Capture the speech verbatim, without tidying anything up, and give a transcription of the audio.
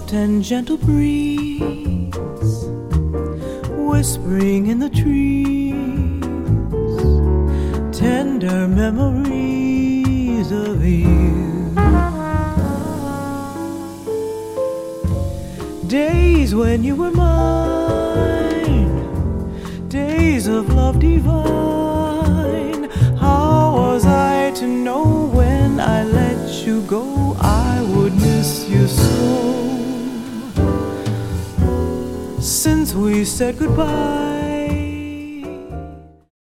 soft and gentle breeze whispering in the trees, tender memories of you. Days when you were mine, days of love divine. How was I to know when I let you go I would miss you so? Since we said goodbye,